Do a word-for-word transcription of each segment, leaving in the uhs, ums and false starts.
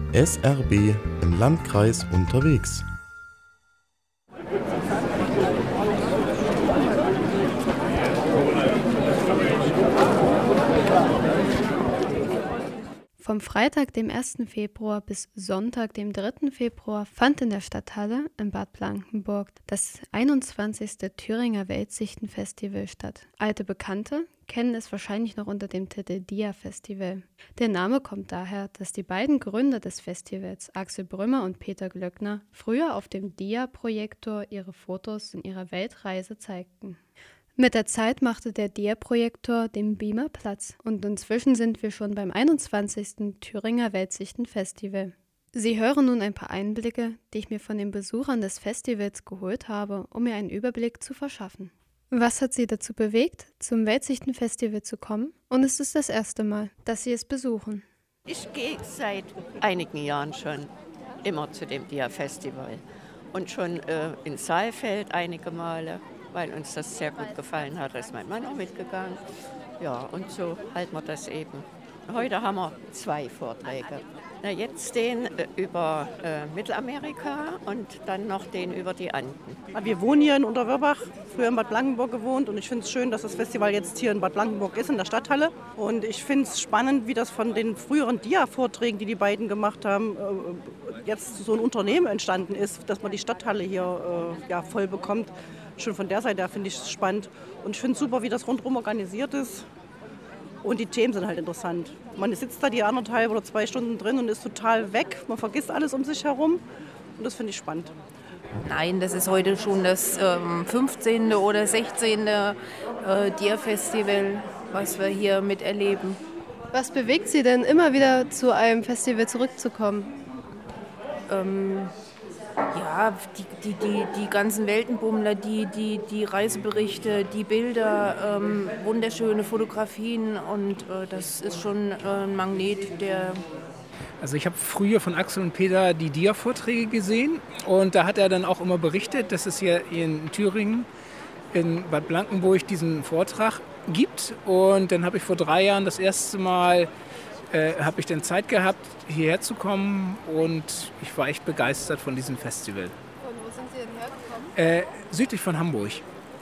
S R B im Landkreis unterwegs. Vom Freitag, dem ersten Februar bis Sonntag, dem dritten Februar, fand in der Stadthalle in Bad Blankenburg das einundzwanzigste Thüringer Weltsichten-Festival statt. Alte Bekannte kennen es wahrscheinlich noch unter dem Titel Dia-Festival. Der Name kommt daher, dass die beiden Gründer des Festivals, Axel Brümmer und Peter Glöckner, früher auf dem Dia-Projektor ihre Fotos in ihrer Weltreise zeigten. Mit der Zeit machte der Dia-Projektor dem Beamer Platz und inzwischen sind wir schon beim einundzwanzigsten Thüringer Weltsichten-Festival. Sie hören nun ein paar Einblicke, die ich mir von den Besuchern des Festivals geholt habe, um mir einen Überblick zu verschaffen. Was hat Sie dazu bewegt, zum Weltsichten-Festival zu kommen? Und es ist das erste Mal, dass Sie es besuchen. Ich gehe seit einigen Jahren schon immer zu dem Dia-Festival und schon äh, in Saalfeld einige Male, weil uns das sehr gut gefallen hat. Da ist mein Mann auch mitgegangen. Ja, und so halten wir das eben. Heute haben wir zwei Vorträge. Na, jetzt den äh, über äh, Mittelamerika und dann noch den über die Anden. Wir wohnen hier in Unterwörbach, früher in Bad Blankenburg gewohnt und ich finde es schön, dass das Festival jetzt hier in Bad Blankenburg ist, in der Stadthalle. Und ich finde es spannend, wie das von den früheren Dia-Vorträgen, die die beiden gemacht haben, äh, jetzt so ein Unternehmen entstanden ist, dass man die Stadthalle hier äh, ja, voll bekommt. Schon von der Seite her finde ich es spannend. Und ich finde es super, wie das rundherum organisiert ist. Und die Themen sind halt interessant. Man sitzt da die anderthalb oder zwei Stunden drin und ist total weg. Man vergisst alles um sich herum. Und das finde ich spannend. Nein, das ist heute schon das ähm, fünfzehnte oder sechzehnte Äh, Dia-Festival, was wir hier miterleben. Was bewegt Sie denn, immer wieder zu einem Festival zurückzukommen? Ähm, Ja, die, die, die, die ganzen Weltenbummler, die, die, die Reiseberichte, die Bilder, ähm, wunderschöne Fotografien und äh, das ist schon äh, ein Magnet, der... Also ich habe früher von Axel und Peter die Dia-Vorträge gesehen und da hat er dann auch immer berichtet, dass es hier in Thüringen, in Bad Blankenburg diesen Vortrag gibt und dann habe ich vor drei Jahren das erste Mal Äh, habe ich dann Zeit gehabt, hierher zu kommen und ich war echt begeistert von diesem Festival. Und wo sind Sie denn hergekommen? Äh, südlich von Hamburg.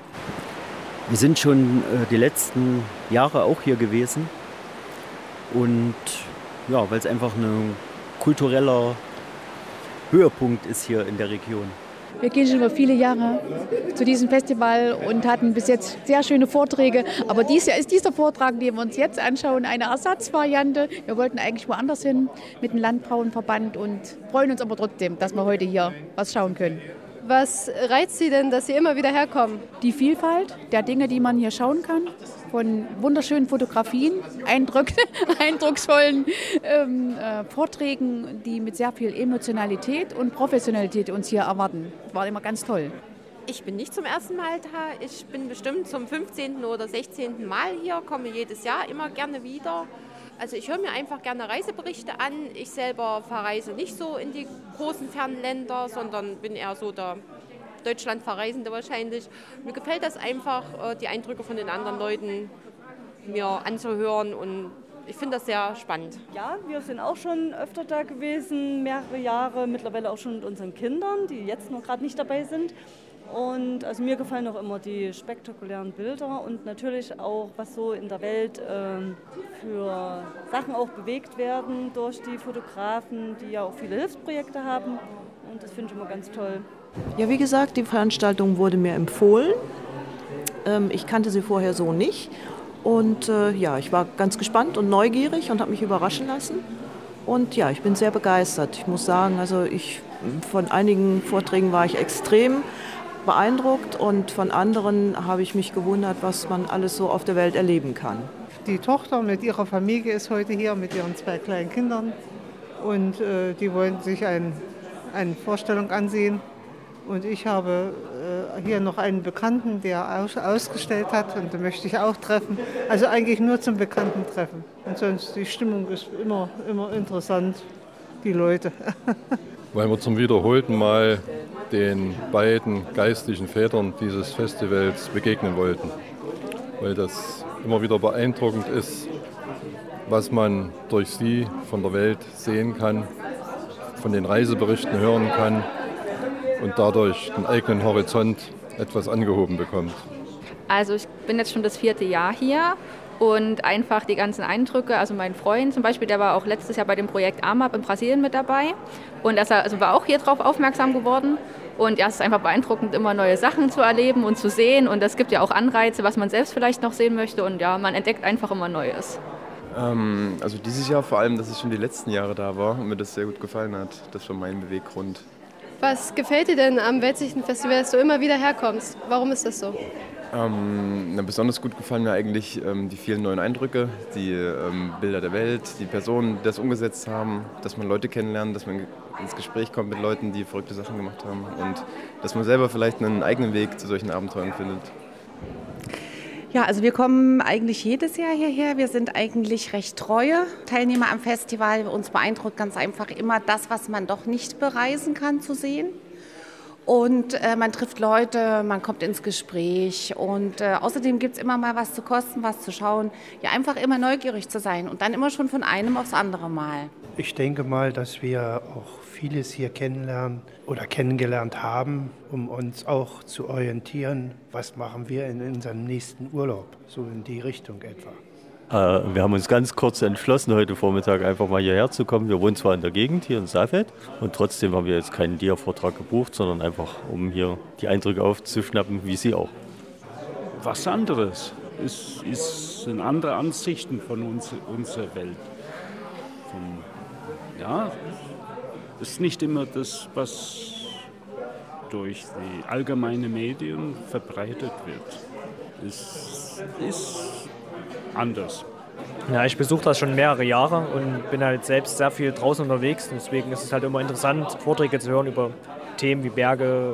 Wir sind schon äh, die letzten Jahre auch hier gewesen und ja, weil es einfach ein kultureller Höhepunkt ist hier in der Region. Wir gehen schon über viele Jahre zu diesem Festival und hatten bis jetzt sehr schöne Vorträge. Aber dieses Jahr ist dieser Vortrag, den wir uns jetzt anschauen, eine Ersatzvariante. Wir wollten eigentlich woanders hin mit dem Landfrauenverband und freuen uns aber trotzdem, dass wir heute hier was schauen können. Was reizt Sie denn, dass Sie immer wieder herkommen? Die Vielfalt der Dinge, die man hier schauen kann, von wunderschönen Fotografien, Eindruck, eindrucksvollen ähm, äh, Vorträgen, die mit sehr viel Emotionalität und Professionalität uns hier erwarten. Das war immer ganz toll. Ich bin nicht zum ersten Mal da. Ich bin bestimmt zum fünfzehnten oder sechzehnten Mal hier, komme jedes Jahr immer gerne wieder. Also ich höre mir einfach gerne Reiseberichte an. Ich selber verreise nicht so in die großen fernen Länder, sondern bin eher so der Deutschlandverreisende wahrscheinlich. Mir gefällt das einfach, die Eindrücke von den anderen Leuten mir anzuhören und ich finde das sehr spannend. Ja, wir sind auch schon öfter da gewesen, mehrere Jahre, mittlerweile auch schon mit unseren Kindern, die jetzt noch gerade nicht dabei sind. Und also mir gefallen auch immer die spektakulären Bilder und natürlich auch, was so in der Welt ähm, für Sachen auch bewegt werden durch die Fotografen, die ja auch viele Hilfsprojekte haben. Und das finde ich immer ganz toll. Ja, wie gesagt, die Veranstaltung wurde mir empfohlen. Ähm, ich kannte sie vorher so nicht. Und äh, ja, ich war ganz gespannt und neugierig und habe mich überraschen lassen. Und ja, ich bin sehr begeistert. Ich muss sagen, also ich, von einigen Vorträgen war ich extrem beeindruckt und von anderen habe ich mich gewundert, was man alles so auf der Welt erleben kann. Die Tochter mit ihrer Familie ist heute hier mit ihren zwei kleinen Kindern und äh, die wollen sich ein, eine Vorstellung ansehen. Und ich habe äh, hier noch einen Bekannten, der aus, ausgestellt hat und den möchte ich auch treffen. Also eigentlich nur zum Bekannten treffen. Und sonst die Stimmung ist immer, immer interessant, die Leute. Weil wir zum wiederholten Mal den beiden geistlichen Vätern dieses Festivals begegnen wollten. Weil das immer wieder beeindruckend ist, was man durch sie von der Welt sehen kann von den Reiseberichten hören kann und dadurch den eigenen Horizont etwas angehoben bekommt. Also ich bin jetzt schon das vierte Jahr hier und einfach die ganzen Eindrücke, also mein Freund zum Beispiel, der war auch letztes Jahr bei dem Projekt A M A P in Brasilien mit dabei und er also war auch hier drauf aufmerksam geworden. Und ja, es ist einfach beeindruckend, immer neue Sachen zu erleben und zu sehen. Und es gibt ja auch Anreize, was man selbst vielleicht noch sehen möchte. Und ja, man entdeckt einfach immer Neues. Ähm, also dieses Jahr vor allem, dass ich schon die letzten Jahre da war und mir das sehr gut gefallen hat. Das war mein Beweggrund. Was gefällt dir denn am Weltsichtenfestival, dass du immer wieder herkommst? Warum ist das so? Ähm, na, besonders gut gefallen mir eigentlich ähm, die vielen neuen Eindrücke, die ähm, Bilder der Welt, die Personen, die das umgesetzt haben, dass man Leute kennenlernt, dass man ins Gespräch kommt mit Leuten, die verrückte Sachen gemacht haben und dass man selber vielleicht einen eigenen Weg zu solchen Abenteuern findet. Ja, also wir kommen eigentlich jedes Jahr hierher. Wir sind eigentlich recht treue Teilnehmer am Festival. Uns beeindruckt ganz einfach immer das, was man doch nicht bereisen kann, zu sehen. Und äh, man trifft Leute, man kommt ins Gespräch und äh, außerdem gibt es immer mal was zu kosten, was zu schauen. Ja, einfach immer neugierig zu sein und dann immer schon von einem aufs andere Mal. Ich denke mal, dass wir auch vieles hier kennenlernen oder kennengelernt haben, um uns auch zu orientieren, was machen wir in unserem nächsten Urlaub, so in die Richtung etwa. Äh, wir haben uns ganz kurz entschlossen, heute Vormittag einfach mal hierher zu kommen. Wir wohnen zwar in der Gegend hier in Saalfeld und trotzdem haben wir jetzt keinen Dia-Vortrag gebucht, sondern einfach, um hier die Eindrücke aufzuschnappen, wie Sie auch. Was anderes. Es, es sind andere Ansichten von uns, unserer Welt. Von, ja, es ist nicht immer das, was durch die allgemeinen Medien verbreitet wird. Es ist anders. Ja, ich besuche das schon mehrere Jahre und bin halt selbst sehr viel draußen unterwegs. Deswegen ist es halt immer interessant, Vorträge zu hören über Themen wie Berge,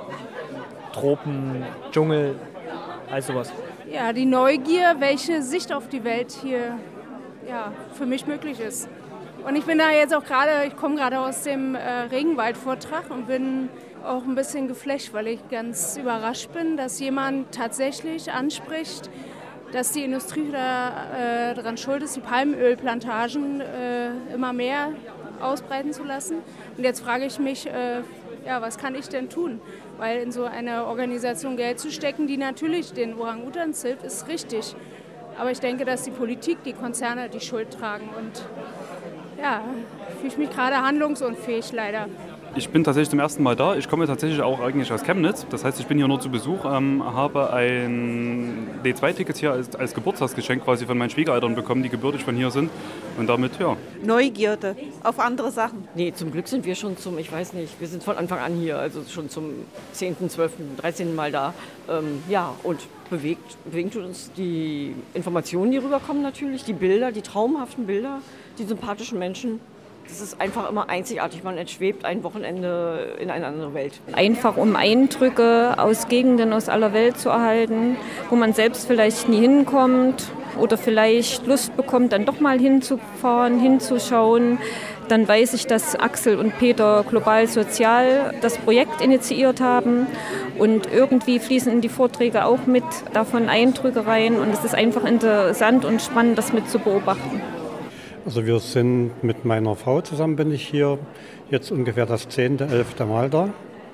Tropen, Dschungel, all sowas. Ja, die Neugier, welche Sicht auf die Welt hier ja, für mich möglich ist. Und ich bin da jetzt auch gerade, ich komme gerade aus dem äh, Regenwald-Vortrag und bin auch ein bisschen geflasht, weil ich ganz überrascht bin, dass jemand tatsächlich anspricht, dass die Industrie da, äh, daran schuld ist, die Palmölplantagen äh, immer mehr ausbreiten zu lassen. Und jetzt frage ich mich, äh, ja, was kann ich denn tun? Weil in so eine Organisation Geld zu stecken, die natürlich den Orang-Utans hilft, ist richtig. Aber ich denke, dass die Politik, die Konzerne die Schuld tragen. Und ja, fühle ich mich gerade handlungsunfähig leider. Ich bin tatsächlich zum ersten Mal da. Ich komme tatsächlich auch eigentlich aus Chemnitz. Das heißt, ich bin hier nur zu Besuch, ähm, habe ein D zwei Ticket hier als, als Geburtstagsgeschenk quasi von meinen Schwiegereltern bekommen, die gebürtig von hier sind. Und damit, ja. Neugierde auf andere Sachen. Nee, zum Glück sind wir schon zum, ich weiß nicht, wir sind von Anfang an hier, also schon zum zehnten, zwölften, dreizehnten Mal da. Ähm, ja, und bewegt, bewegt uns die Informationen, die rüberkommen natürlich, die Bilder, die traumhaften Bilder, die sympathischen Menschen. Das ist einfach immer einzigartig. Man entschwebt ein Wochenende in eine andere Welt. Einfach um Eindrücke aus Gegenden aus aller Welt zu erhalten, wo man selbst vielleicht nie hinkommt oder vielleicht Lust bekommt, dann doch mal hinzufahren, hinzuschauen. Dann weiß ich, dass Axel und Peter Global Sozial das Projekt initiiert haben und irgendwie fließen in die Vorträge auch mit davon Eindrücke rein und es ist einfach interessant und spannend, das mit zu beobachten. Also wir sind mit meiner Frau zusammen, bin ich hier jetzt ungefähr das zehnte, elfte Mal da.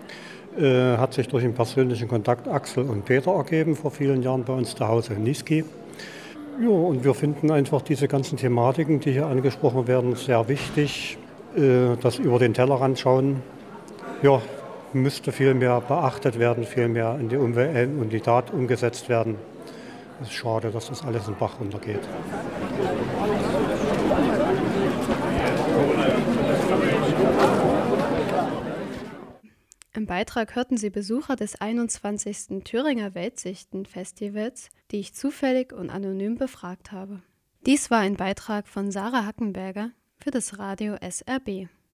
Äh, hat sich durch den persönlichen Kontakt Axel und Peter ergeben, vor vielen Jahren bei uns zu Hause in Niesky. Ja, und wir finden einfach diese ganzen Thematiken, die hier angesprochen werden, sehr wichtig. Äh, das über den Tellerrand schauen, ja, müsste viel mehr beachtet werden, viel mehr in die Umwelt und die Tat umgesetzt werden. Es ist schade, dass das alles in den Bach runtergeht. Im Beitrag hörten Sie Besucher des einundzwanzigsten Thüringer Weltsichten-Festivals, die ich zufällig und anonym befragt habe. Dies war ein Beitrag von Sarah Hackenberger für das Radio S R B.